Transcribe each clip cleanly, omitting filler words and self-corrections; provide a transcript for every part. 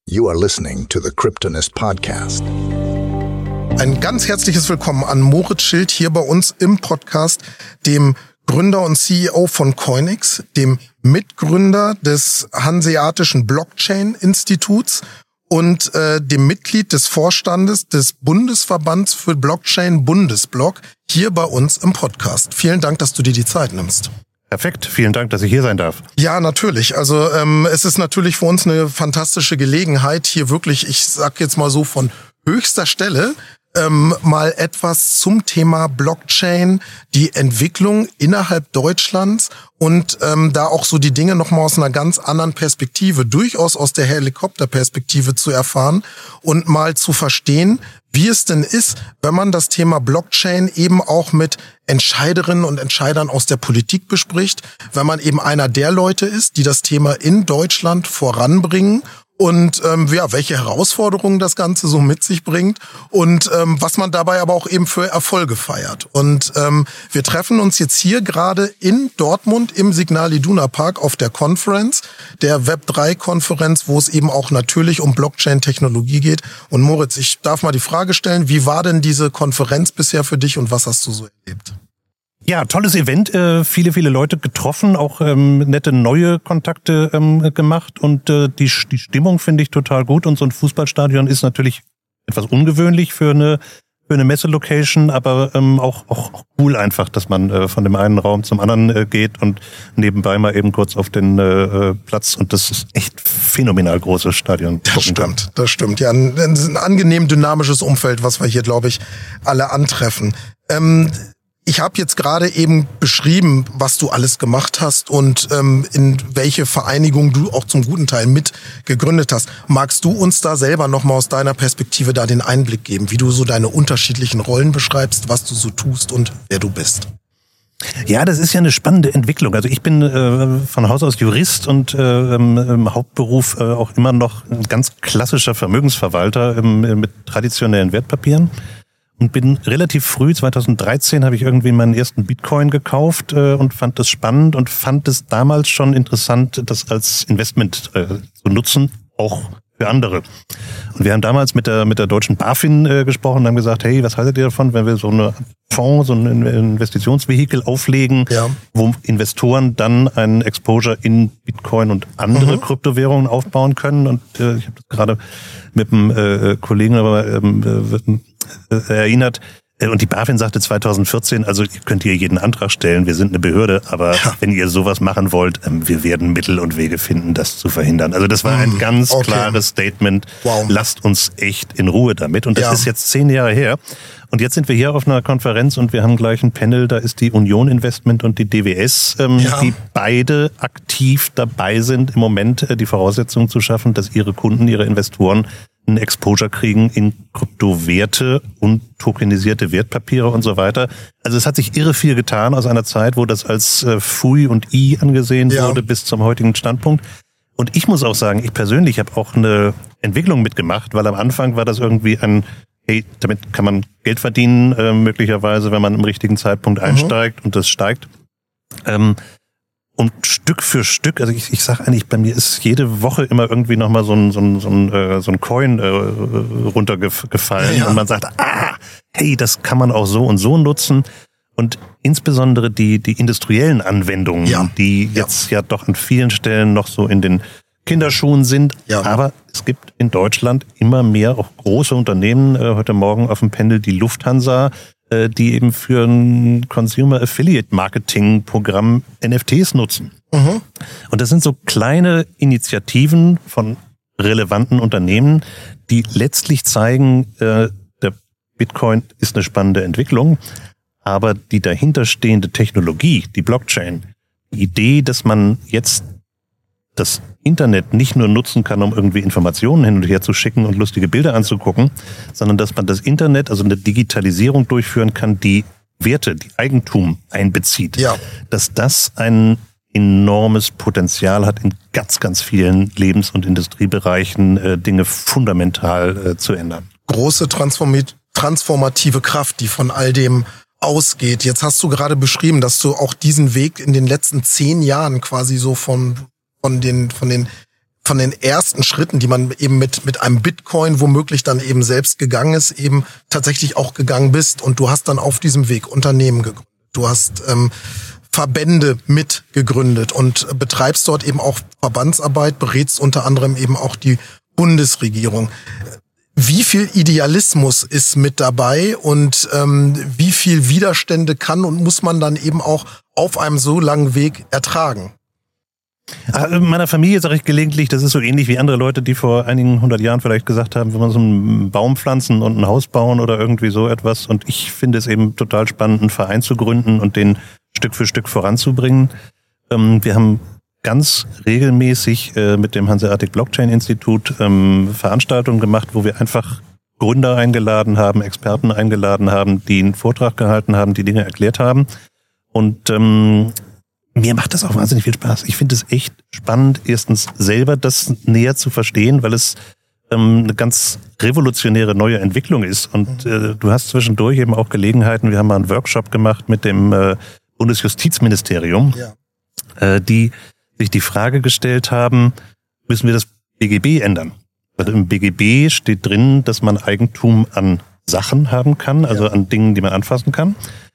You are listening to the Cryptonist Podcast. Ein ganz herzliches Willkommen an Moritz Schild hier bei uns im Podcast, dem Gründer und CEO von Coinix, dem Mitgründer des Hanseatischen Blockchain-Instituts und dem Mitglied des Vorstandes des Bundesverbands für Blockchain Bundesblock hier bei uns im Podcast. Vielen Dank, dass du dir die Zeit nimmst. Perfekt, vielen Dank, dass ich hier sein darf. Ja, natürlich. Also es ist natürlich für uns eine fantastische Gelegenheit, hier wirklich, ich sag jetzt mal so von höchster Stelle, mal etwas zum Thema Blockchain, die Entwicklung innerhalb Deutschlands und da auch so die Dinge nochmal aus einer ganz anderen Perspektive, durchaus aus der Helikopterperspektive zu erfahren und mal zu verstehen, wie es denn ist, wenn man das Thema Blockchain eben auch mit Entscheiderinnen und Entscheidern aus der Politik bespricht, wenn man eben einer der Leute ist, die das Thema in Deutschland voranbringen und welche Herausforderungen das Ganze so mit sich bringt und was man dabei aber auch eben für Erfolge feiert. Und wir treffen uns jetzt hier gerade in Dortmund im Signal Iduna Park auf der Conference, der Web3-Konferenz, wo es eben auch natürlich um Blockchain-Technologie geht. Und Moritz, ich darf mal die Frage stellen, wie war denn diese Konferenz bisher für dich und was hast du so erlebt? Ja, tolles Event, viele Leute getroffen, auch nette neue Kontakte gemacht und die Stimmung finde ich total gut und so ein Fußballstadion ist natürlich etwas ungewöhnlich für eine Messelocation, aber auch cool einfach, dass man von dem einen Raum zum anderen geht und nebenbei mal eben kurz auf den Platz und das ist echt phänomenal großes Stadion. Das stimmt. Ja, ein angenehm dynamisches Umfeld, was wir hier, glaube ich, alle antreffen. Ich habe jetzt gerade eben beschrieben, was du alles gemacht hast und in welche Vereinigung du auch zum guten Teil mit gegründet hast. Magst du uns da selber nochmal aus deiner Perspektive da den Einblick geben, wie du so deine unterschiedlichen Rollen beschreibst, was du so tust und wer du bist? Ja, das ist ja eine spannende Entwicklung. Also ich bin von Haus aus Jurist und im Hauptberuf auch immer noch ein ganz klassischer Vermögensverwalter mit traditionellen Wertpapieren. Und bin relativ früh, 2013, habe ich irgendwie meinen ersten Bitcoin gekauft und fand das spannend und fand es damals schon interessant, das als Investment zu nutzen, auch für andere. Und wir haben damals mit der deutschen BaFin gesprochen und haben gesagt, hey, was haltet ihr davon, wenn wir so eine Fonds, so ein Investitionsvehikel auflegen, ja, wo Investoren dann einen Exposure in Bitcoin und andere Kryptowährungen aufbauen können. Und ich habe das gerade mit einem Kollegen erinnert. Und die BaFin sagte 2014, also ihr könnt hier jeden Antrag stellen, wir sind eine Behörde, aber wenn ihr sowas machen wollt, wir werden Mittel und Wege finden, das zu verhindern. Also das war ein ganz klares Statement. Wow. Lasst uns echt in Ruhe damit. Und das ist jetzt 10 Jahre her. Und jetzt sind wir hier auf einer Konferenz und wir haben gleich ein Panel, da ist die Union Investment und die DWS, die beide aktiv dabei sind, im Moment die Voraussetzungen zu schaffen, dass ihre Kunden, ihre Investoren ein Exposure kriegen in Kryptowerte und tokenisierte Wertpapiere und so weiter. Also es hat sich irre viel getan aus einer Zeit, wo das als Fui und I angesehen wurde bis zum heutigen Standpunkt. Und ich muss auch sagen, ich persönlich habe auch eine Entwicklung mitgemacht, weil am Anfang war das irgendwie hey, damit kann man Geld verdienen, möglicherweise, wenn man im richtigen Zeitpunkt einsteigt und das steigt. Und Stück für Stück, also ich sag eigentlich, bei mir ist jede Woche immer irgendwie nochmal so ein Coin runtergefallen und man sagt, hey, das kann man auch so und so nutzen. Und insbesondere die industriellen Anwendungen, die jetzt ja doch an vielen Stellen noch so in den Kinderschuhen sind. Ja. Aber es gibt in Deutschland immer mehr auch große Unternehmen. Heute Morgen auf dem Panel die Lufthansa, die eben für ein Consumer Affiliate Marketing Programm NFTs nutzen. Und das sind so kleine Initiativen von relevanten Unternehmen, die letztlich zeigen, der Bitcoin ist eine spannende Entwicklung, aber die dahinterstehende Technologie, die Blockchain, die Idee, dass man jetzt das Internet nicht nur nutzen kann, um irgendwie Informationen hin und her zu schicken und lustige Bilder anzugucken, sondern dass man das Internet, also eine Digitalisierung durchführen kann, die Werte, die Eigentum einbezieht. Ja. Dass das ein enormes Potenzial hat, in ganz, ganz vielen Lebens- und Industriebereichen Dinge fundamental zu ändern. Große transformative Kraft, die von all dem ausgeht. Jetzt hast du gerade beschrieben, dass du auch diesen Weg in den letzten 10 Jahren quasi so von den von den ersten Schritten, die man eben mit einem Bitcoin womöglich dann eben selbst gegangen ist, eben tatsächlich auch gegangen bist. Und du hast dann auf diesem Weg Unternehmen gegründet. Du hast Verbände mitgegründet und betreibst dort eben auch Verbandsarbeit, berätst unter anderem eben auch die Bundesregierung. Wie viel Idealismus ist mit dabei und wie viel Widerstände kann und muss man dann eben auch auf einem so langen Weg ertragen? In meiner Familie sage ich gelegentlich, das ist so ähnlich wie andere Leute, die vor einigen 100 Jahren vielleicht gesagt haben, wenn wir so einen Baum pflanzen und ein Haus bauen oder irgendwie so etwas. Und ich finde es eben total spannend, einen Verein zu gründen und den Stück für Stück voranzubringen. Wir haben ganz regelmäßig mit dem Hanseatic Blockchain Institut Veranstaltungen gemacht, wo wir einfach Gründer eingeladen haben, Experten eingeladen haben, die einen Vortrag gehalten haben, die Dinge erklärt haben. Und mir macht das auch wahnsinnig viel Spaß. Ich finde es echt spannend, erstens selber das näher zu verstehen, weil es eine ganz revolutionäre neue Entwicklung ist. Und du hast zwischendurch eben auch Gelegenheiten. Wir haben mal einen Workshop gemacht mit dem Bundesjustizministerium, die sich die Frage gestellt haben, müssen wir das BGB ändern? Also im BGB steht drin, dass man Eigentum an Sachen haben kann, also an Dingen, die man anfassen kann.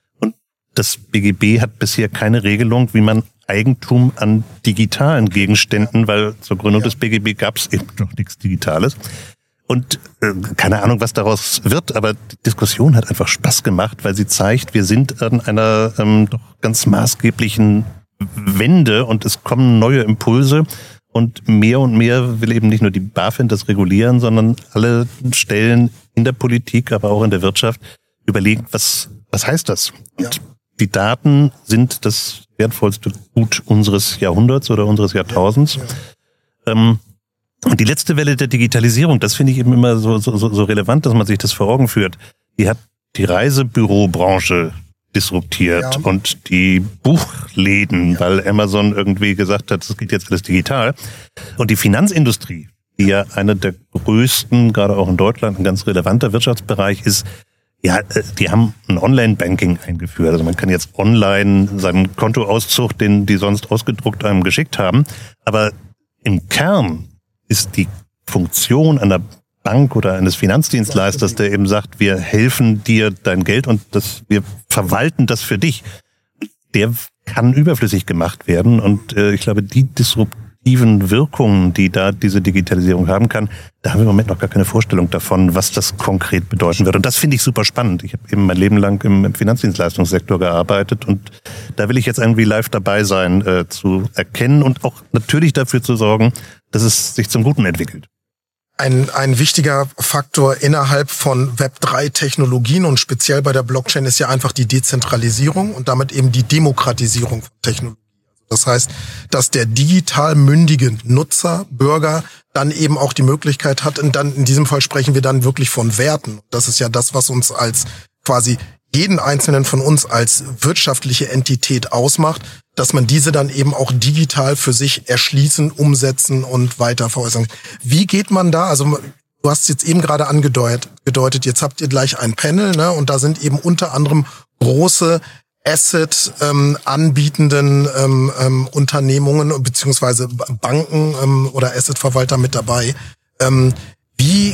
Das BGB hat bisher keine Regelung, wie man Eigentum an digitalen Gegenständen, weil zur Gründung des BGB gab es eben noch nichts Digitales. Und keine Ahnung, was daraus wird, aber die Diskussion hat einfach Spaß gemacht, weil sie zeigt, wir sind an einer doch ganz maßgeblichen Wende und es kommen neue Impulse. Und mehr will eben nicht nur die BaFin das regulieren, sondern alle Stellen in der Politik, aber auch in der Wirtschaft überlegen, was heißt das? Und die Daten sind das wertvollste Gut unseres Jahrhunderts oder unseres Jahrtausends. Und die letzte Welle der Digitalisierung, das finde ich eben immer so relevant, dass man sich das vor Augen führt. Die hat die Reisebürobranche disruptiert und die Buchläden, weil Amazon irgendwie gesagt hat, es geht jetzt alles digital. Und die Finanzindustrie, die ja eine der größten, gerade auch in Deutschland, ein ganz relevanter Wirtschaftsbereich ist, die haben ein Online-Banking eingeführt. Also man kann jetzt online seinen Kontoauszug, den die sonst ausgedruckt einem geschickt haben. Aber im Kern ist die Funktion einer Bank oder eines Finanzdienstleisters, der eben sagt, wir helfen dir dein Geld und wir verwalten das für dich, der kann überflüssig gemacht werden. Und ich glaube, die disruptiven Wirkungen, die da diese Digitalisierung haben kann, da haben wir im Moment noch gar keine Vorstellung davon, was das konkret bedeuten wird. Und das finde ich super spannend. Ich habe eben mein Leben lang im Finanzdienstleistungssektor gearbeitet und da will ich jetzt irgendwie live dabei sein, zu erkennen und auch natürlich dafür zu sorgen, dass es sich zum Guten entwickelt. Ein wichtiger Faktor innerhalb von Web3-Technologien und speziell bei der Blockchain ist ja einfach die Dezentralisierung und damit eben die Demokratisierung von Technologie. Das heißt, dass der digital mündige Nutzer, Bürger dann eben auch die Möglichkeit hat, und dann in diesem Fall sprechen wir dann wirklich von Werten. Das ist ja das, was uns als quasi jeden einzelnen von uns als wirtschaftliche Entität ausmacht, dass man diese dann eben auch digital für sich erschließen, umsetzen und weiter veräußern. Wie geht man da? Also du hast es jetzt eben gerade angedeutet, jetzt habt ihr gleich ein Panel, ne? Und da sind eben unter anderem große Asset anbietenden Unternehmungen beziehungsweise Banken oder Asset-Verwalter mit dabei. Wie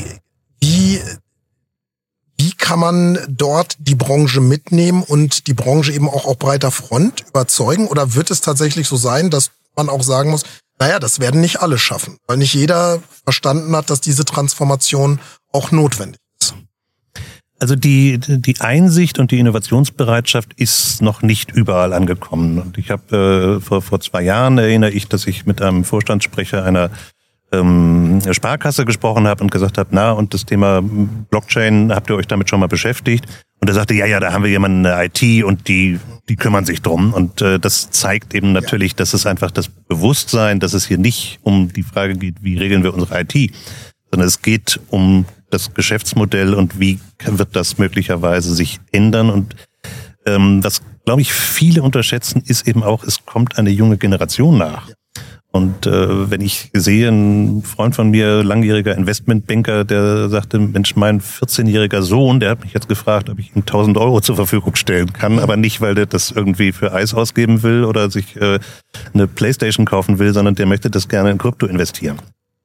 kann man dort die Branche mitnehmen und die Branche eben auch auf breiter Front überzeugen? Oder wird es tatsächlich so sein, dass man auch sagen muss, naja, das werden nicht alle schaffen, weil nicht jeder verstanden hat, dass diese Transformation auch notwendig ist? Also die Einsicht und die Innovationsbereitschaft ist noch nicht überall angekommen. Und ich habe vor 2 Jahren erinnere ich, dass ich mit einem Vorstandssprecher einer Sparkasse gesprochen habe und gesagt habe, und das Thema Blockchain, habt ihr euch damit schon mal beschäftigt? Und er sagte, ja, da haben wir jemanden in der IT und die kümmern sich drum. Und das zeigt eben natürlich, dass es einfach das Bewusstsein, dass es hier nicht um die Frage geht, wie regeln wir unsere IT, sondern es geht um das Geschäftsmodell und wie wird das möglicherweise sich ändern. Und was, glaube ich, viele unterschätzen, ist eben auch, es kommt eine junge Generation nach. Und wenn ich sehe, ein Freund von mir, langjähriger Investmentbanker, der sagte, Mensch, mein 14-jähriger Sohn, der hat mich jetzt gefragt, ob ich ihm 1.000 Euro zur Verfügung stellen kann, aber nicht, weil der das irgendwie für Eis ausgeben will oder sich eine Playstation kaufen will, sondern der möchte das gerne in Krypto investieren.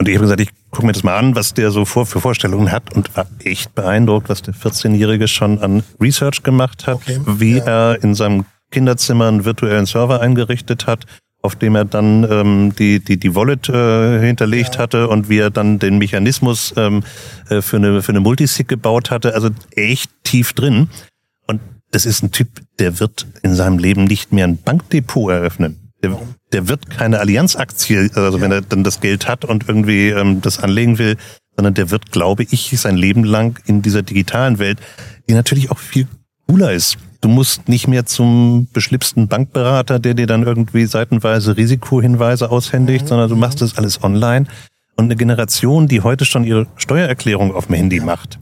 Und ich habe gesagt, ich gucke mir das mal an, was der so für Vorstellungen hat und war echt beeindruckt, was der 14-Jährige schon an Research gemacht hat, wie er in seinem Kinderzimmer einen virtuellen Server eingerichtet hat, auf dem er dann die Wallet hinterlegt hatte und wie er dann den Mechanismus für eine Multisig gebaut hatte. Also echt tief drin. Und das ist ein Typ, der wird in seinem Leben nicht mehr ein Bankdepot eröffnen. Der wird keine Allianz-Aktie, also wenn er dann das Geld hat und irgendwie das anlegen will, sondern der wird, glaube ich, sein Leben lang in dieser digitalen Welt, die natürlich auch viel cooler ist. Du musst nicht mehr zum beschlipsten Bankberater, der dir dann irgendwie seitenweise Risikohinweise aushändigt, sondern du machst das alles online. Und eine Generation, die heute schon ihre Steuererklärung auf dem Handy macht,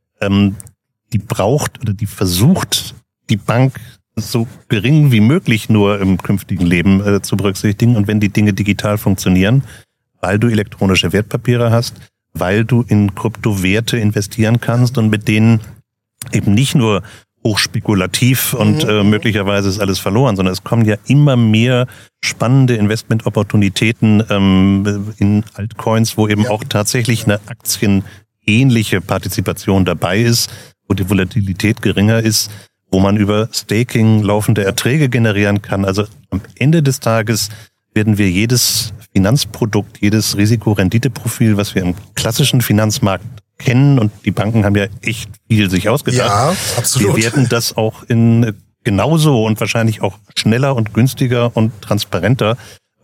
die braucht oder die versucht, die Bank so gering wie möglich nur im künftigen Leben zu berücksichtigen. Und wenn die Dinge digital funktionieren, weil du elektronische Wertpapiere hast, weil du in Kryptowerte investieren kannst und mit denen eben nicht nur hochspekulativ und möglicherweise ist alles verloren, sondern es kommen ja immer mehr spannende Investment-Opportunitäten in Altcoins, wo eben auch tatsächlich eine aktienähnliche Partizipation dabei ist, wo die Volatilität geringer ist, wo man über Staking laufende Erträge generieren kann. Also am Ende des Tages werden wir jedes Finanzprodukt, jedes Risikorenditeprofil, was wir im klassischen Finanzmarkt kennen, und die Banken haben ja echt viel sich ausgedacht. Ja, absolut. Wir werden das auch in genauso und wahrscheinlich auch schneller und günstiger und transparenter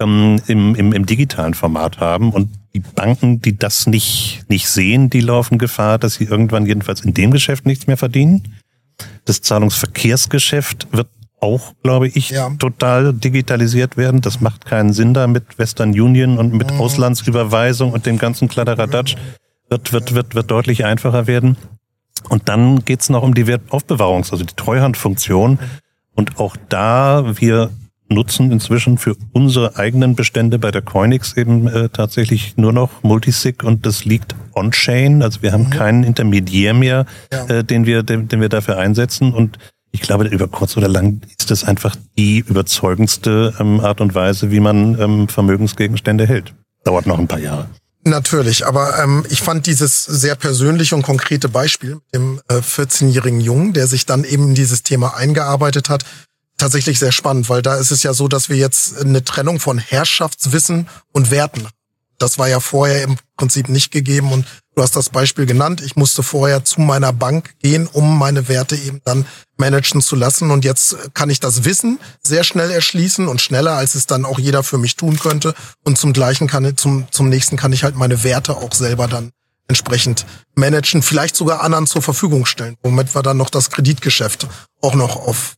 im digitalen Format haben. Und die Banken, die das nicht sehen, die laufen Gefahr, dass sie irgendwann jedenfalls in dem Geschäft nichts mehr verdienen. Das Zahlungsverkehrsgeschäft wird auch, glaube ich, total digitalisiert werden. Das macht keinen Sinn da mit Western Union und mit Auslandsüberweisung und dem ganzen Kladderadatsch. Wird deutlich einfacher werden. Und dann geht's noch um die Wertaufbewahrungs-, also die Treuhandfunktion. Und auch da, wir nutzen inzwischen für unsere eigenen Bestände bei der Coinix eben tatsächlich nur noch Multisig, und das liegt on-chain. Also wir haben keinen Intermediär mehr, den wir dafür einsetzen. Und ich glaube, über kurz oder lang ist das einfach die überzeugendste Art und Weise, wie man Vermögensgegenstände hält. Dauert noch ein paar Jahre. Natürlich, aber ich fand dieses sehr persönliche und konkrete Beispiel mit dem 14-jährigen Jungen, der sich dann eben in dieses Thema eingearbeitet hat, tatsächlich sehr spannend, weil da ist es ja so, dass wir jetzt eine Trennung von Herrschaftswissen und Werten haben. Das war ja vorher im Prinzip nicht gegeben, und du hast das Beispiel genannt. Ich musste vorher zu meiner Bank gehen, um meine Werte eben dann managen zu lassen, und jetzt kann ich das Wissen sehr schnell erschließen und schneller, als es dann auch jeder für mich tun könnte, und zum nächsten kann ich halt meine Werte auch selber dann entsprechend managen, vielleicht sogar anderen zur Verfügung stellen, womit wir dann noch das Kreditgeschäft auch noch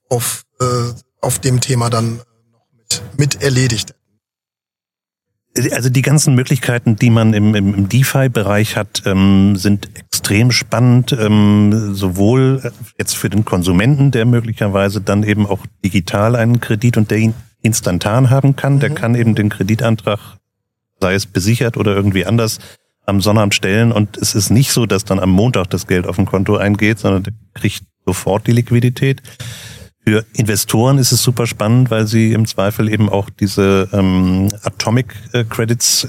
auf dem Thema dann noch mit erledigt. Also die ganzen Möglichkeiten, die man im DeFi-Bereich hat, sind extrem spannend, sowohl jetzt für den Konsumenten, der möglicherweise dann eben auch digital einen Kredit und der ihn instantan haben kann, der kann eben den Kreditantrag, sei es besichert oder irgendwie anders, am Sonnabend stellen, und es ist nicht so, dass dann am Montag das Geld auf dem Konto eingeht, sondern der kriegt sofort die Liquidität. Für Investoren ist es super spannend, weil sie im Zweifel eben auch diese Atomic Credits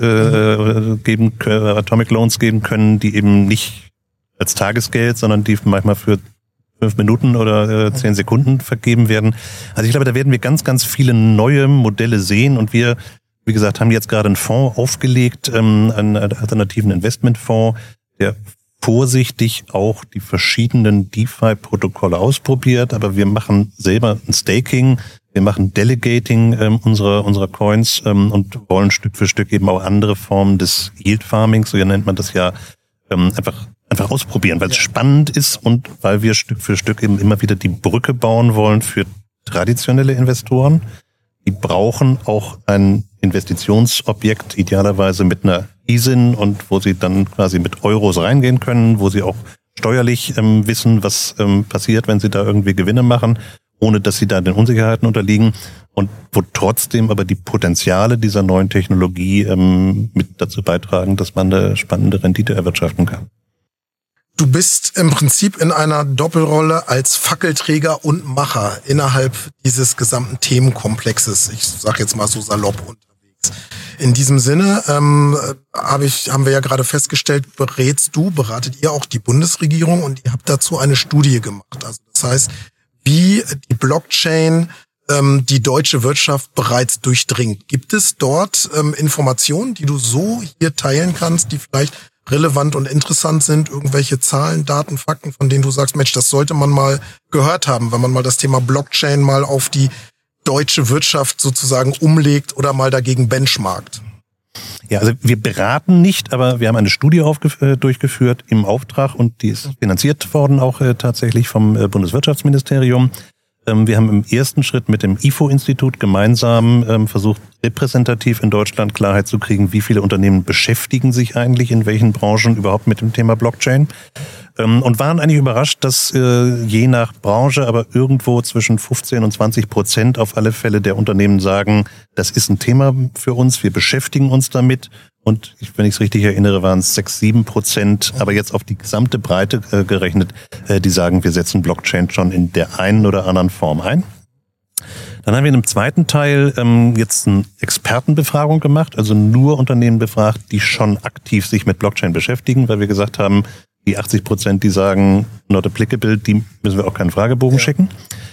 Atomic Loans geben können, die eben nicht als Tagesgeld, sondern die manchmal für 5 Minuten oder 10 Sekunden vergeben werden. Also ich glaube, da werden wir ganz, ganz viele neue Modelle sehen, und wir, wie gesagt, haben jetzt gerade einen Fonds aufgelegt, einen alternativen Investmentfonds, der vorsichtig auch die verschiedenen DeFi-Protokolle ausprobiert, aber wir machen selber ein Staking, wir machen Delegating unserer Coins und wollen Stück für Stück eben auch andere Formen des Yield Farming, so nennt man das ja, einfach ausprobieren, weil es spannend ist und weil wir Stück für Stück eben immer wieder die Brücke bauen wollen für traditionelle Investoren. Die brauchen auch ein Investitionsobjekt, idealerweise mit einer ISIN, und wo sie dann quasi mit Euros reingehen können, wo sie auch steuerlich wissen, was passiert, wenn sie da irgendwie Gewinne machen, ohne dass sie da den Unsicherheiten unterliegen, und wo trotzdem aber die Potenziale dieser neuen Technologie mit dazu beitragen, dass man eine spannende Rendite erwirtschaften kann. Du bist im Prinzip in einer Doppelrolle als Fackelträger und Macher innerhalb dieses gesamten Themenkomplexes. Ich sage jetzt mal so salopp unterwegs. In diesem Sinne haben wir ja gerade festgestellt, beratet ihr auch die Bundesregierung und ihr habt dazu eine Studie gemacht. Also das heißt, wie die Blockchain die deutsche Wirtschaft bereits durchdringt. Gibt es dort Informationen, die du so hier teilen kannst, die vielleicht relevant und interessant sind? Irgendwelche Zahlen, Daten, Fakten, von denen du sagst, Mensch, das sollte man mal gehört haben, wenn man mal das Thema Blockchain mal auf die deutsche Wirtschaft sozusagen umlegt oder mal dagegen benchmarkt? Ja, also wir beraten nicht, aber wir haben eine Studie durchgeführt im Auftrag und die ist finanziert worden auch tatsächlich vom Bundeswirtschaftsministerium. Wir haben im ersten Schritt mit dem IFO-Institut gemeinsam versucht, repräsentativ in Deutschland Klarheit zu kriegen, wie viele Unternehmen beschäftigen sich eigentlich in welchen Branchen überhaupt mit dem Thema Blockchain. Und waren eigentlich überrascht, dass je nach Branche aber irgendwo zwischen 15% und 20% auf alle Fälle der Unternehmen sagen, das ist ein Thema für uns, wir beschäftigen uns damit. Und wenn ich es richtig erinnere, waren es 6-7%, aber jetzt auf die gesamte Breite gerechnet, die sagen, wir setzen Blockchain schon in der einen oder anderen Form ein. Dann haben wir in einem zweiten Teil jetzt eine Expertenbefragung gemacht, also nur Unternehmen befragt, die schon aktiv sich mit Blockchain beschäftigen, weil wir gesagt haben, die 80%, die sagen, not applicable, die müssen wir auch keinen Fragebogen schicken.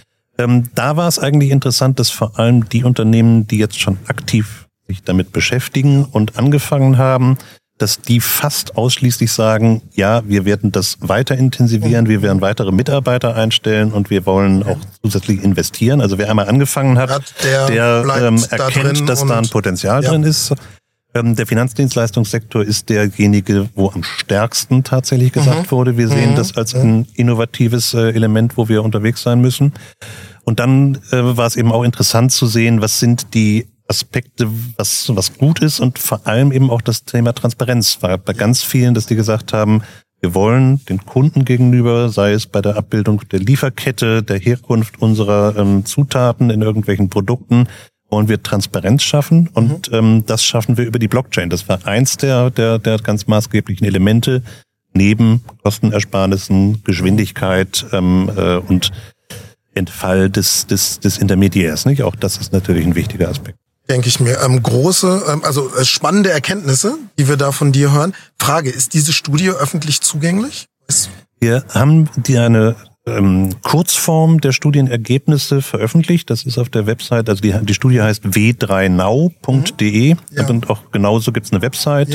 Da war es eigentlich interessant, dass vor allem die Unternehmen, die jetzt schon aktiv sich damit beschäftigen und angefangen haben, dass die fast ausschließlich sagen, ja, wir werden das weiter intensivieren, wir werden weitere Mitarbeiter einstellen und wir wollen auch zusätzlich investieren. Also wer einmal angefangen hat, der erkennt, dass da ein Potenzial drin ist. Der Finanzdienstleistungssektor ist derjenige, wo am stärksten tatsächlich gesagt wurde, wir sehen das als ein innovatives Element, wo wir unterwegs sein müssen. Und dann war es eben auch interessant zu sehen, was sind die Aspekte, was gut ist und vor allem eben auch das Thema Transparenz war bei ganz vielen, dass die gesagt haben, wir wollen den Kunden gegenüber, sei es bei der Abbildung der Lieferkette, der Herkunft unserer Zutaten in irgendwelchen Produkten, wollen wir Transparenz schaffen und das schaffen wir über die Blockchain. Das war eins der ganz maßgeblichen Elemente neben Kostenersparnissen, Geschwindigkeit und Entfall des Intermediärs. Nicht? Auch das ist natürlich ein wichtiger Aspekt. Denke ich mir. Spannende Erkenntnisse, die wir da von dir hören. Frage, ist diese Studie öffentlich zugänglich? Wir haben eine Kurzform der Studienergebnisse veröffentlicht. Das ist auf der Website, also die Studie heißt w3now.de. Und auch genauso gibt's eine Website,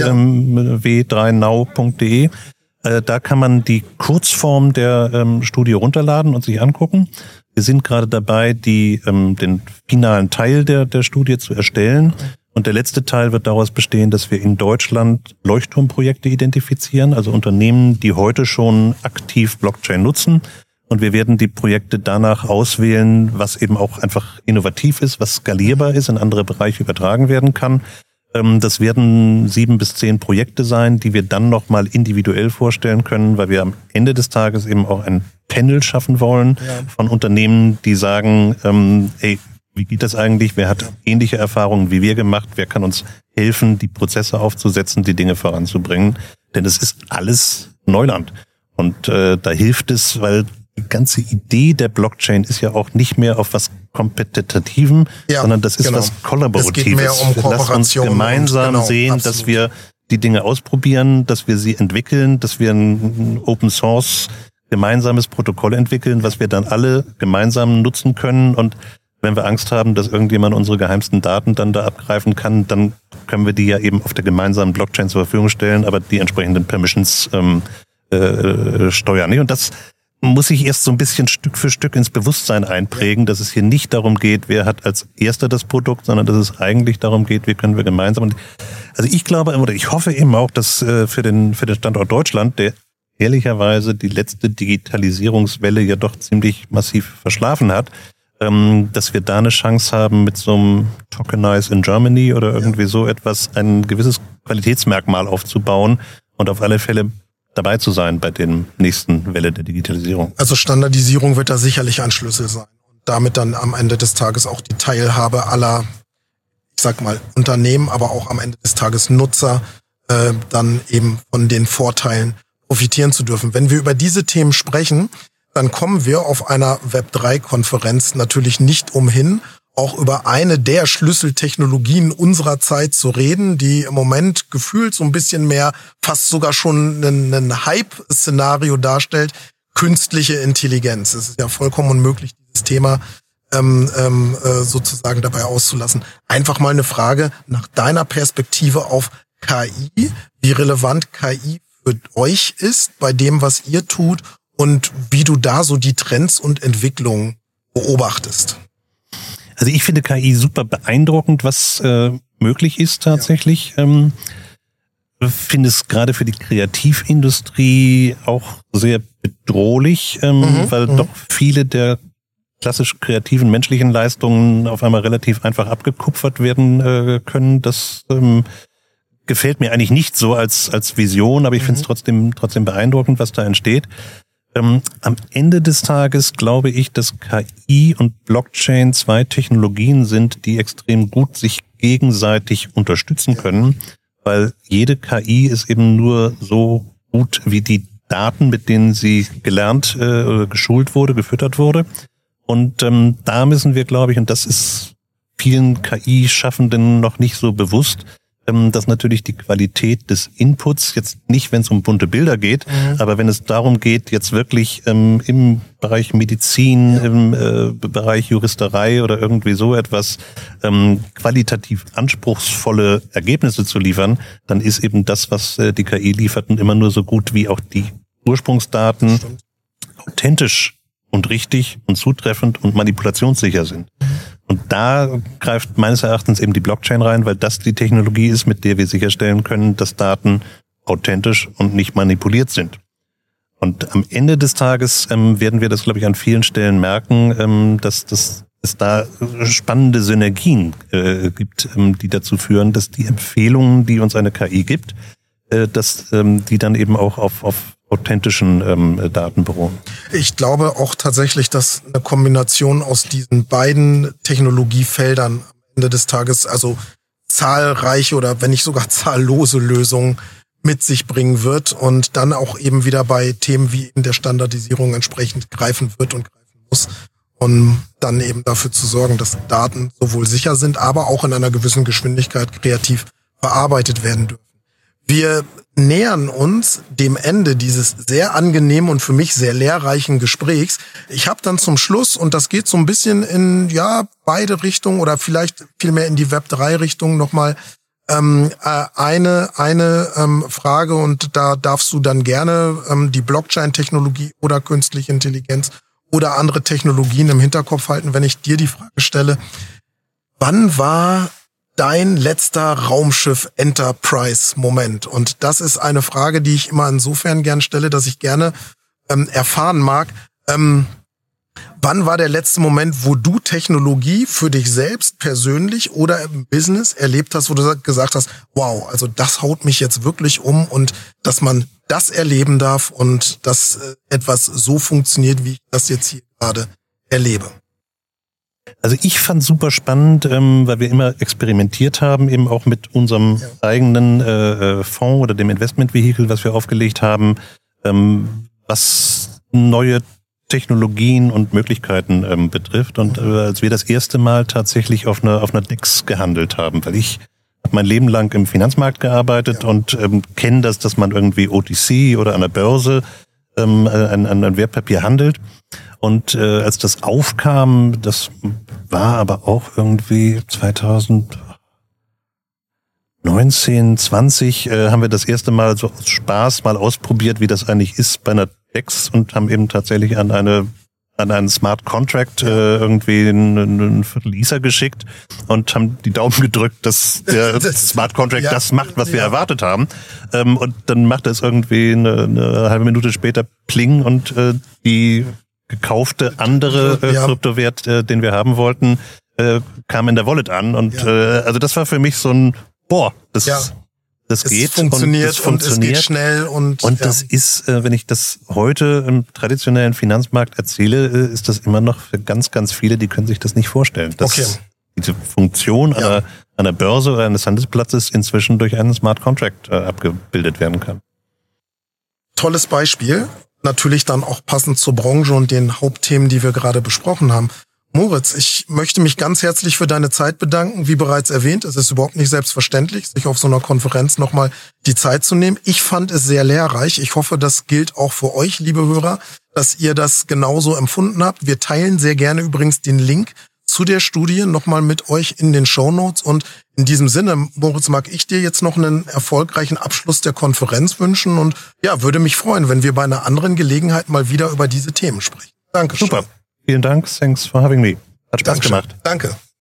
w3now.de. Da kann man die Kurzform der Studie runterladen und sich angucken. Wir sind gerade dabei, den finalen Teil der Studie zu erstellen. Und der letzte Teil wird daraus bestehen, dass wir in Deutschland Leuchtturmprojekte identifizieren, also Unternehmen, die heute schon aktiv Blockchain nutzen. Und wir werden die Projekte danach auswählen, was eben auch einfach innovativ ist, was skalierbar ist, in andere Bereiche übertragen werden kann. Das werden 7 bis 10 Projekte sein, die wir dann nochmal individuell vorstellen können, weil wir am Ende des Tages eben auch ein Panel schaffen wollen von Unternehmen, die sagen, wie geht das eigentlich? Wer hat ähnliche Erfahrungen wie wir gemacht? Wer kann uns helfen, die Prozesse aufzusetzen, die Dinge voranzubringen? Denn es ist alles Neuland. Und da hilft es, weil die ganze Idee der Blockchain ist ja auch nicht mehr auf was Kompetitivem, sondern das ist was Kollaboratives. Es geht mehr um Kooperation. Lass uns gemeinsam sehen, absolut, dass wir die Dinge ausprobieren, dass wir sie entwickeln, dass wir ein Open Source gemeinsames Protokoll entwickeln, was wir dann alle gemeinsam nutzen können. Und wenn wir Angst haben, dass irgendjemand unsere geheimsten Daten dann da abgreifen kann, dann können wir die ja eben auf der gemeinsamen Blockchain zur Verfügung stellen, aber die entsprechenden Permissions steuern. Und das muss sich erst so ein bisschen Stück für Stück ins Bewusstsein einprägen, dass es hier nicht darum geht, wer hat als Erster das Produkt, sondern dass es eigentlich darum geht, wie können wir gemeinsam. Also ich glaube oder ich hoffe eben auch, dass für den Standort Deutschland, der ehrlicherweise die letzte Digitalisierungswelle ja doch ziemlich massiv verschlafen hat, dass wir da eine Chance haben, mit so einem Tokenize in Germany oder irgendwie so etwas ein gewisses Qualitätsmerkmal aufzubauen und auf alle Fälle dabei zu sein bei den nächsten Welle der Digitalisierung. Also Standardisierung wird da sicherlich ein Schlüssel sein und damit dann am Ende des Tages auch die Teilhabe aller, ich sag mal, Unternehmen, aber auch am Ende des Tages Nutzer dann eben von den Vorteilen profitieren zu dürfen. Wenn wir über diese Themen sprechen, dann kommen wir auf einer Web3-Konferenz natürlich nicht umhin, auch über eine der Schlüsseltechnologien unserer Zeit zu reden, die im Moment gefühlt so ein bisschen mehr, fast sogar schon ein Hype-Szenario darstellt, künstliche Intelligenz. Es ist ja vollkommen unmöglich, dieses Thema sozusagen dabei auszulassen. Einfach mal eine Frage nach deiner Perspektive auf KI, wie relevant KI für euch ist bei dem, was ihr tut und wie du da so die Trends und Entwicklungen beobachtest. Also ich finde KI super beeindruckend, was möglich ist tatsächlich. Ich finde es gerade für die Kreativindustrie auch sehr bedrohlich, weil doch viele der klassisch kreativen menschlichen Leistungen auf einmal relativ einfach abgekupfert werden können. Das gefällt mir eigentlich nicht so als Vision, aber ich finde es trotzdem beeindruckend, was da entsteht. Am Ende des Tages glaube ich, dass KI und Blockchain 2 Technologien sind, die extrem gut sich gegenseitig unterstützen können, weil jede KI ist eben nur so gut wie die Daten, mit denen sie gelernt oder geschult wurde, gefüttert wurde. Und da müssen wir, glaube ich, und das ist vielen KI-Schaffenden noch nicht so bewusst, dass natürlich die Qualität des Inputs, jetzt nicht, wenn es um bunte Bilder geht, aber wenn es darum geht, jetzt wirklich im Bereich Medizin, im Bereich Juristerei oder irgendwie so etwas qualitativ anspruchsvolle Ergebnisse zu liefern, dann ist eben das, was die KI liefert, immer nur so gut wie auch die Ursprungsdaten authentisch und richtig und zutreffend und manipulationssicher sind. Und da greift meines Erachtens eben die Blockchain rein, weil das die Technologie ist, mit der wir sicherstellen können, dass Daten authentisch und nicht manipuliert sind. Und am Ende des Tages werden wir das, glaube ich, an vielen Stellen merken, dass es da spannende Synergien gibt, die dazu führen, dass die Empfehlungen, die uns eine KI gibt, dass die dann eben auch auf authentischen Daten beruhen. Ich glaube auch tatsächlich, dass eine Kombination aus diesen beiden Technologiefeldern am Ende des Tages also zahlreiche oder wenn nicht sogar zahllose Lösungen mit sich bringen wird und dann auch eben wieder bei Themen wie in der Standardisierung entsprechend greifen wird und greifen muss, um dann eben dafür zu sorgen, dass Daten sowohl sicher sind, aber auch in einer gewissen Geschwindigkeit kreativ verarbeitet werden dürfen. Wir nähern uns dem Ende dieses sehr angenehmen und für mich sehr lehrreichen Gesprächs. Ich habe dann zum Schluss, und das geht so ein bisschen in beide Richtungen oder vielleicht vielmehr in die Web3-Richtung nochmal eine Frage, und da darfst du dann gerne die Blockchain-Technologie oder künstliche Intelligenz oder andere Technologien im Hinterkopf halten, wenn ich dir die Frage stelle: Wann war dein letzter Raumschiff-Enterprise-Moment? Und das ist eine Frage, die ich immer insofern gern stelle, dass ich gerne erfahren mag, wann war der letzte Moment, wo du Technologie für dich selbst persönlich oder im Business erlebt hast, wo du gesagt hast, wow, also das haut mich jetzt wirklich um, und dass man das erleben darf und dass etwas so funktioniert, wie ich das jetzt hier gerade erlebe? Also ich fand super spannend, weil wir immer experimentiert haben, eben auch mit unserem eigenen Fonds oder dem Investmentvehikel, was wir aufgelegt haben, was neue Technologien und Möglichkeiten betrifft. Und als wir das erste Mal tatsächlich auf einer DEX gehandelt haben, weil ich habe mein Leben lang im Finanzmarkt gearbeitet und kenne das, dass man irgendwie OTC oder an der Börse ein Wertpapier handelt. Und als das aufkam, das war aber auch irgendwie 2019, 20, haben wir das erste Mal so aus Spaß mal ausprobiert, wie das eigentlich ist bei einer DEX, und haben eben tatsächlich an einen Smart Contract irgendwie einen Viertel Ether geschickt und haben die Daumen gedrückt, dass der Smart Contract das macht, was wir erwartet haben. Und dann macht es irgendwie eine halbe Minute später Pling, und die gekaufte andere Kryptowert, den wir haben wollten, kam in der Wallet an. Und also das war für mich so ein das geht. Funktioniert und es geht schnell. Und das ist, wenn ich das heute im traditionellen Finanzmarkt erzähle, ist das immer noch für ganz, ganz viele, die können sich das nicht vorstellen. Dass diese Funktion einer Börse oder eines Handelsplatzes inzwischen durch einen Smart Contract abgebildet werden kann. Tolles Beispiel. Natürlich dann auch passend zur Branche und den Hauptthemen, die wir gerade besprochen haben. Moritz, ich möchte mich ganz herzlich für deine Zeit bedanken. Wie bereits erwähnt, es ist überhaupt nicht selbstverständlich, sich auf so einer Konferenz nochmal die Zeit zu nehmen. Ich fand es sehr lehrreich. Ich hoffe, das gilt auch für euch, liebe Hörer, dass ihr das genauso empfunden habt. Wir teilen sehr gerne übrigens den Link zu der Studie nochmal mit euch in den Shownotes. Und in diesem Sinne, Moritz, mag ich dir jetzt noch einen erfolgreichen Abschluss der Konferenz wünschen und ja, würde mich freuen, wenn wir bei einer anderen Gelegenheit mal wieder über diese Themen sprechen. Dankeschön. Super. Vielen Dank. Thanks for having me. Hat Spaß gemacht. Danke.